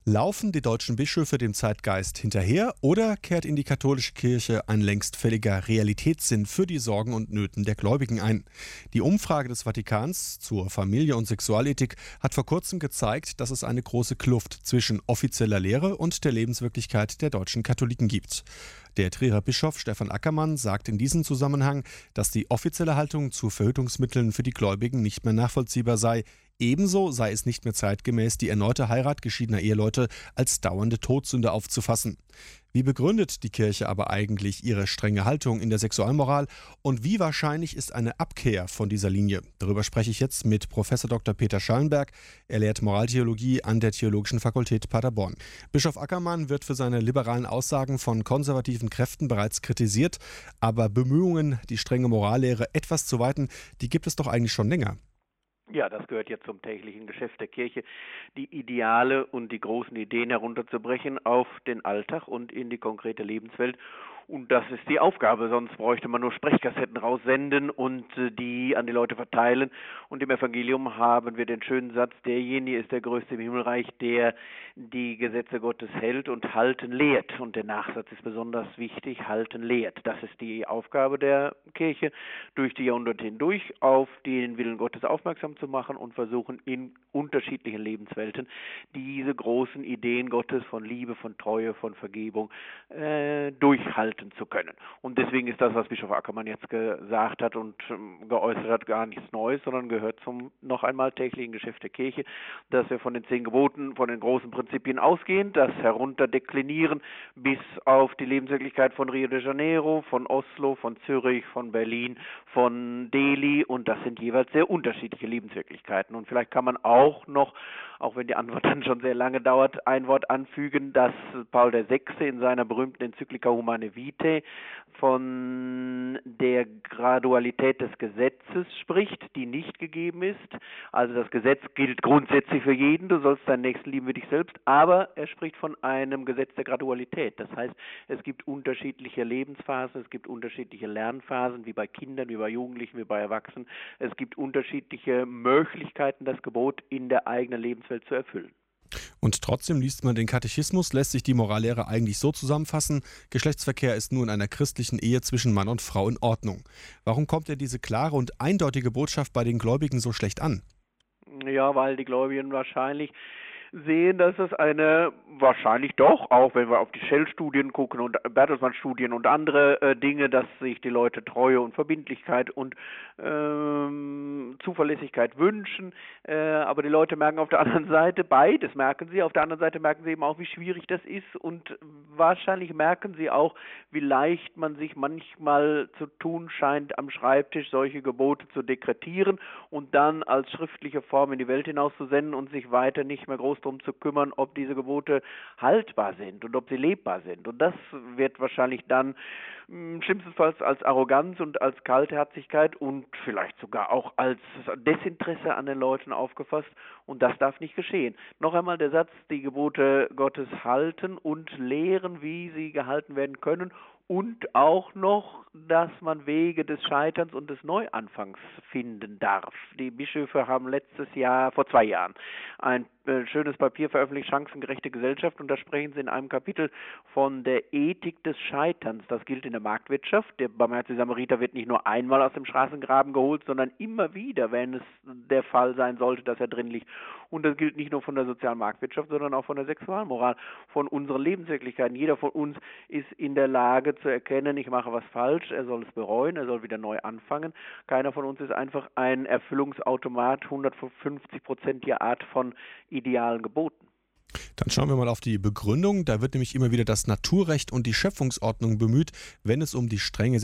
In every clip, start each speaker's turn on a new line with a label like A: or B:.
A: Laufen die deutschen Bischöfe dem Zeitgeist hinterher oder kehrt in die katholische Kirche ein längst fälliger Realitätssinn für die Sorgen und Nöten der Gläubigen ein? Die Umfrage des Vatikans zur Familie- und Sexualethik hat vor kurzem gezeigt, dass es eine große Kluft zwischen offizieller Lehre und der Lebenswirklichkeit der deutschen Katholiken gibt. Der Trierer Bischof Stefan Ackermann sagt in diesem Zusammenhang, dass die offizielle Haltung zu Verhütungsmitteln für die Gläubigen nicht mehr nachvollziehbar sei. Ebenso sei es nicht mehr zeitgemäß, die erneute Heirat geschiedener Eheleute als dauernde Todsünde aufzufassen. Wie begründet die Kirche aber eigentlich ihre strenge Haltung in der Sexualmoral und wie wahrscheinlich ist eine Abkehr von dieser Linie? Darüber spreche ich jetzt mit Professor Dr. Peter Schallenberg. Er lehrt Moraltheologie an der Theologischen Fakultät Paderborn. Bischof Ackermann wird für seine liberalen Aussagen von konservativen Kräften bereits kritisiert, aber Bemühungen, die strenge Morallehre etwas zu weiten, die gibt es doch eigentlich schon länger.
B: Ja, das gehört ja zum täglichen Geschäft der Kirche, die Ideale und die großen Ideen herunterzubrechen auf den Alltag und in die konkrete Lebenswelt. Und das ist die Aufgabe, sonst bräuchte man nur Sprechkassetten raussenden und die an die Leute verteilen. Und im Evangelium haben wir den schönen Satz, derjenige ist der Größte im Himmelreich, der die Gesetze Gottes hält und halten lehrt. Und der Nachsatz ist besonders wichtig, halten lehrt. Das ist die Aufgabe der Kirche, durch die Jahrhunderte hindurch auf den Willen Gottes aufmerksam zu machen und versuchen in unterschiedlichen Lebenswelten diese großen Ideen Gottes von Liebe, von Treue, von Vergebung durchhalten zu können. Und deswegen ist das, was Bischof Ackermann jetzt gesagt hat und geäußert hat, gar nichts Neues, sondern gehört zum noch einmal täglichen Geschäft der Kirche, dass wir von den 10 Geboten, von den großen Prinzipien ausgehen, das herunterdeklinieren bis auf die Lebenswirklichkeit von Rio de Janeiro, von Oslo, von Zürich, von Berlin, von Delhi, und das sind jeweils sehr unterschiedliche Lebenswirklichkeiten. Und vielleicht kann man auch noch, auch wenn die Antwort dann schon sehr lange dauert, ein Wort anfügen, dass Paul VI. In seiner berühmten Enzyklika Humane Vitae von der Gradualität des Gesetzes spricht, die nicht gegeben ist. Also das Gesetz gilt grundsätzlich für jeden, du sollst deinen Nächsten lieben wie dich selbst, aber er spricht von einem Gesetz der Gradualität. Das heißt, es gibt unterschiedliche Lebensphasen, es gibt unterschiedliche Lernphasen, wie bei Kindern, wie bei Jugendlichen, wie bei Erwachsenen. Es gibt unterschiedliche Möglichkeiten, das Gebot in der eigenen Lebenswelt zu erfüllen.
A: Und trotzdem liest man den Katechismus, lässt sich die Morallehre eigentlich so zusammenfassen: Geschlechtsverkehr ist nur in einer christlichen Ehe zwischen Mann und Frau in Ordnung. Warum kommt denn diese klare und eindeutige Botschaft bei den Gläubigen so schlecht an?
B: Ja, weil die Gläubigen wahrscheinlich sehen, dass es wahrscheinlich doch, auch wenn wir auf die Shell-Studien gucken und Bertelsmann-Studien und andere Dinge, dass sich die Leute Treue und Verbindlichkeit und Zuverlässigkeit wünschen, aber die Leute merken auf der anderen Seite, beides merken sie, auf der anderen Seite merken sie eben auch, wie schwierig das ist, und wahrscheinlich merken sie auch, wie leicht man sich manchmal zu tun scheint, am Schreibtisch solche Gebote zu dekretieren und dann als schriftliche Form in die Welt hinauszusenden und sich weiter nicht mehr groß darum zu kümmern, ob diese Gebote haltbar sind und ob sie lebbar sind. Und das wird wahrscheinlich dann schlimmstenfalls als Arroganz und als Kaltherzigkeit und vielleicht sogar auch als Desinteresse an den Leuten aufgefasst, und das darf nicht geschehen. Noch einmal der Satz, die Gebote Gottes halten und lehren, wie sie gehalten werden können, und auch noch, dass man Wege des Scheiterns und des Neuanfangs finden darf. Die Bischöfe haben vor 2 Jahren, ein schönes Papier veröffentlicht, Chancengerechte Gesellschaft, und da sprechen sie in einem Kapitel von der Ethik des Scheiterns. Das gilt in der Marktwirtschaft. Der barmherzige Samariter wird nicht nur einmal aus dem Straßengraben geholt, sondern immer wieder, wenn es der Fall sein sollte, dass er drin liegt. Und das gilt nicht nur von der sozialen Marktwirtschaft, sondern auch von der Sexualmoral, von unseren Lebenswirklichkeiten. Jeder von uns ist in der Lage zu erkennen, ich mache was falsch, er soll es bereuen, er soll wieder neu anfangen. Keiner von uns ist einfach ein Erfüllungsautomat 150%iger Art von idealen Geboten.
A: Dann schauen wir mal auf die Begründung. Da wird nämlich immer wieder das Naturrecht und die Schöpfungsordnung bemüht, wenn es um die strenge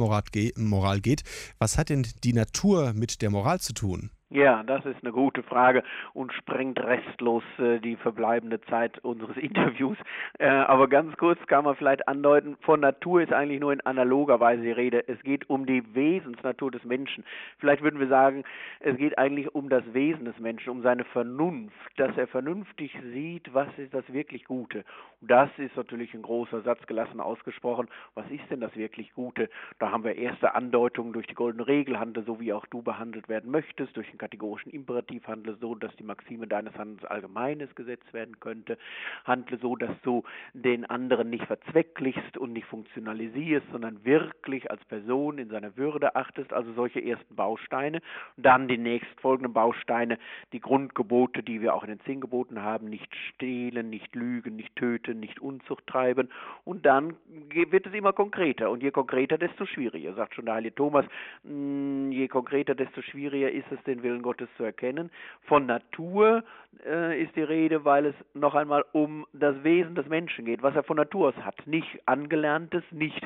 A: Moral geht. Was hat denn die Natur mit der Moral zu tun?
B: Ja, das ist eine gute Frage und sprengt restlos die verbleibende Zeit unseres Interviews. Aber ganz kurz kann man vielleicht andeuten, von Natur ist eigentlich nur in analoger Weise die Rede. Es geht um die Wesensnatur des Menschen. Vielleicht würden wir sagen, es geht eigentlich um das Wesen des Menschen, um seine Vernunft, dass er vernünftig sieht, was ist das wirklich Gute. Und das ist natürlich ein großer Satz, gelassen ausgesprochen. Was ist denn das wirklich Gute? Da haben wir erste Andeutungen durch die goldene Regel, handle so, wie auch du behandelt werden möchtest, durch den kategorischen Imperativ, handle so, dass die Maxime deines Handelns allgemeines gesetzt werden könnte, handle so, dass du den anderen nicht verzwecklichst und nicht funktionalisierst, sondern wirklich als Person in seiner Würde achtest, also solche ersten Bausteine. Dann die nächstfolgenden Bausteine, die Grundgebote, die wir auch in den 10 Geboten haben, nicht stehlen, nicht lügen, nicht töten, nicht Unzucht treiben. Und dann wird es immer konkreter. Und je konkreter, desto schwieriger, sagt schon der heilige Thomas. Je konkreter, desto schwieriger ist es, den Willen Gottes zu erkennen. Von Natur ist die Rede, weil es noch einmal um das Wesen des Menschen geht, was er von Natur aus hat. Nicht Angelerntes, nicht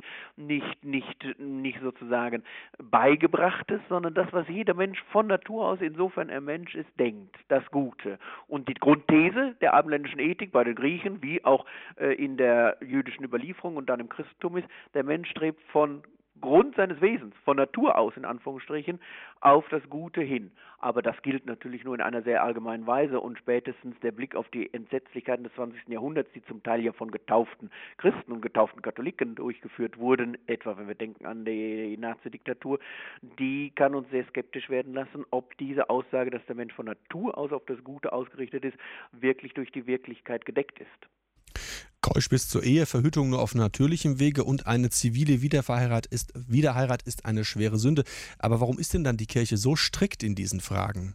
B: sozusagen Beigebrachtes, sondern das, was jeder Mensch von Natur aus, insofern er Mensch ist, denkt, das Gute. Und die Grundthese der abendländischen Ethik bei den Griechen, wie auch in der jüdischen Überlieferung und dann im Christentum ist, der Mensch strebt von Grund seines Wesens, von Natur aus in Anführungsstrichen, auf das Gute hin. Aber das gilt natürlich nur in einer sehr allgemeinen Weise und spätestens der Blick auf die Entsetzlichkeiten des 20. Jahrhunderts, die zum Teil ja von getauften Christen und getauften Katholiken durchgeführt wurden, etwa wenn wir denken an die Nazi-Diktatur, die kann uns sehr skeptisch werden lassen, ob diese Aussage, dass der Mensch von Natur aus auf das Gute ausgerichtet ist, wirklich durch die Wirklichkeit gedeckt ist.
A: Keusch bis zur Ehe, Verhütung nur auf natürlichem Wege und eine zivile Wiederheirat ist eine schwere Sünde. Aber warum ist denn dann die Kirche so strikt in diesen Fragen?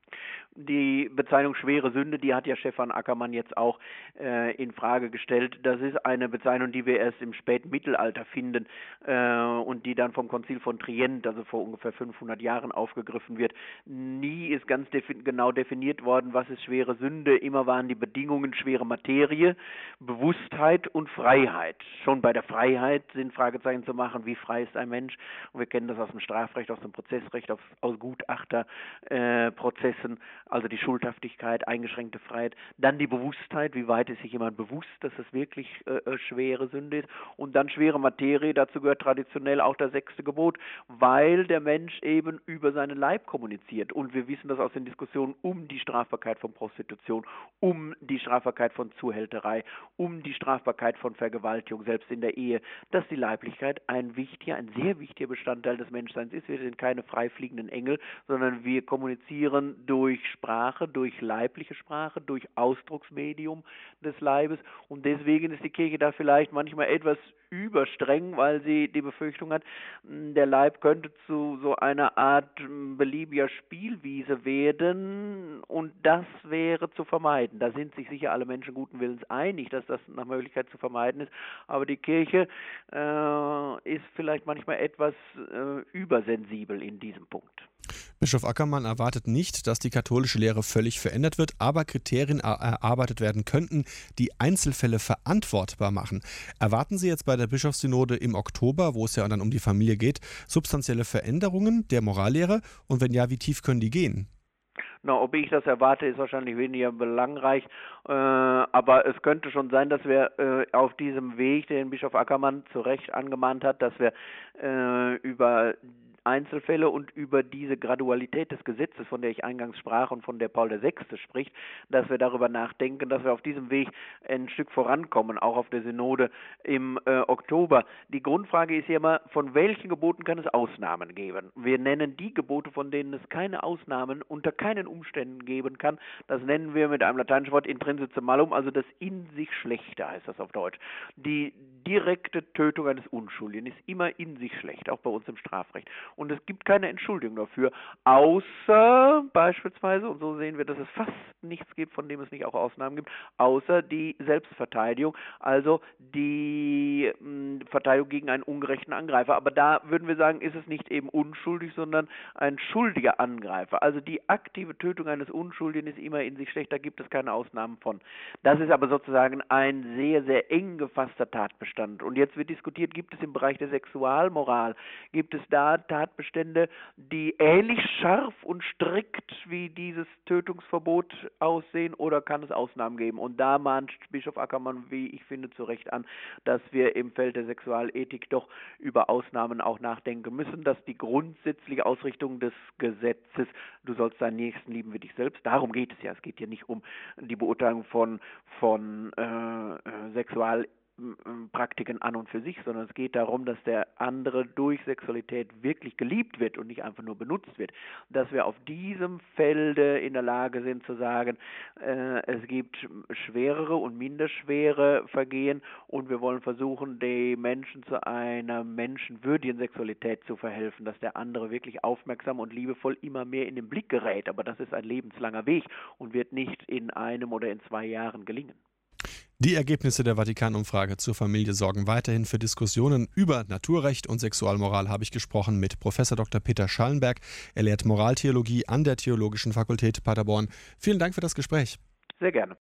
B: Die Bezeichnung schwere Sünde, die hat ja Stefan Ackermann jetzt auch in Frage gestellt. Das ist eine Bezeichnung, die wir erst im späten Mittelalter finden und die dann vom Konzil von Trient, also vor ungefähr 500 Jahren, aufgegriffen wird. Nie ist ganz genau definiert worden, was ist schwere Sünde. Immer waren die Bedingungen schwere Materie, Bewusstheit und Freiheit. Schon bei der Freiheit sind Fragezeichen zu machen, wie frei ist ein Mensch? Und wir kennen das aus dem Strafrecht, aus dem Prozessrecht, aus Gutachterprozessen. Also die Schuldhaftigkeit, eingeschränkte Freiheit, dann die Bewusstheit, wie weit ist sich jemand bewusst, dass es wirklich schwere Sünde ist, und dann schwere Materie, dazu gehört traditionell auch das 6. Gebot, weil der Mensch eben über seinen Leib kommuniziert, und wir wissen das aus den Diskussionen um die Strafbarkeit von Prostitution, um die Strafbarkeit von Zuhälterei, um die Strafbarkeit von Vergewaltigung, selbst in der Ehe, dass die Leiblichkeit ein sehr wichtiger Bestandteil des Menschseins ist. Wir sind keine freifliegenden Engel, sondern wir kommunizieren durch Sprache, durch leibliche Sprache, durch Ausdrucksmedium des Leibes, und deswegen ist die Kirche da vielleicht manchmal etwas überstreng, weil sie die Befürchtung hat, der Leib könnte zu so einer Art beliebiger Spielwiese werden, und das wäre zu vermeiden. Da sind sich sicher alle Menschen guten Willens einig, dass das nach Möglichkeit zu vermeiden ist, aber die Kirche ist vielleicht manchmal etwas übersensibel in diesem Punkt.
A: Bischof Ackermann erwartet nicht, dass die katholische Lehre völlig verändert wird, aber Kriterien erarbeitet werden könnten, die Einzelfälle verantwortbar machen. Erwarten Sie jetzt bei der Bischofssynode im Oktober, wo es ja dann um die Familie geht, substanzielle Veränderungen der Morallehre? Und wenn ja, wie tief können die gehen?
B: Na, ob ich das erwarte, ist wahrscheinlich weniger belangreich, aber es könnte schon sein, dass wir auf diesem Weg, den Bischof Ackermann zu Recht angemahnt hat, dass wir über Einzelfälle und über diese Gradualität des Gesetzes, von der ich eingangs sprach und von der Paul VI. Spricht, dass wir darüber nachdenken, dass wir auf diesem Weg ein Stück vorankommen, auch auf der Synode im Oktober. Die Grundfrage ist ja immer, von welchen Geboten kann es Ausnahmen geben? Wir nennen die Gebote, von denen es keine Ausnahmen unter keinen Umständen geben kann. Das nennen wir mit einem lateinischen Wort intrinsice malum, also das in sich Schlechte, heißt das auf Deutsch. Die direkte Tötung eines Unschuldigen ist immer in sich schlecht, auch bei uns im Strafrecht. Und es gibt keine Entschuldigung dafür, außer beispielsweise, und so sehen wir, dass es fast nichts gibt, von dem es nicht auch Ausnahmen gibt, außer die Selbstverteidigung, also die Verteidigung gegen einen ungerechten Angreifer. Aber da würden wir sagen, ist es nicht eben unschuldig, sondern ein schuldiger Angreifer. Also die aktive Tötung eines Unschuldigen ist immer in sich schlecht, da gibt es keine Ausnahmen von. Das ist aber sozusagen ein sehr, sehr eng gefasster Tatbestand. Und jetzt wird diskutiert, gibt es im Bereich der Sexualmoral, gibt es da Tatbestände, die ähnlich scharf und strikt wie dieses Tötungsverbot aussehen, oder kann es Ausnahmen geben? Und da mahnt Bischof Ackermann, wie ich finde, zu Recht an, dass wir im Feld der Sexualethik doch über Ausnahmen auch nachdenken müssen, dass die grundsätzliche Ausrichtung des Gesetzes, du sollst deinen Nächsten lieben wie dich selbst, darum geht es ja. Es geht ja nicht um die Beurteilung von Sexualethik Praktiken an und für sich, sondern es geht darum, dass der andere durch Sexualität wirklich geliebt wird und nicht einfach nur benutzt wird. Dass wir auf diesem Felde in der Lage sind zu sagen, es gibt schwerere und minder schwere Vergehen und wir wollen versuchen, die Menschen zu einer menschenwürdigen Sexualität zu verhelfen, dass der andere wirklich aufmerksam und liebevoll immer mehr in den Blick gerät. Aber das ist ein lebenslanger Weg und wird nicht in einem oder in 2 Jahren gelingen.
A: Die Ergebnisse der Vatikan-Umfrage zur Familie sorgen weiterhin für Diskussionen über Naturrecht und Sexualmoral, habe ich gesprochen mit Prof. Dr. Peter Schallenberg. Er lehrt Moraltheologie an der Theologischen Fakultät Paderborn. Vielen Dank für das Gespräch.
B: Sehr gerne.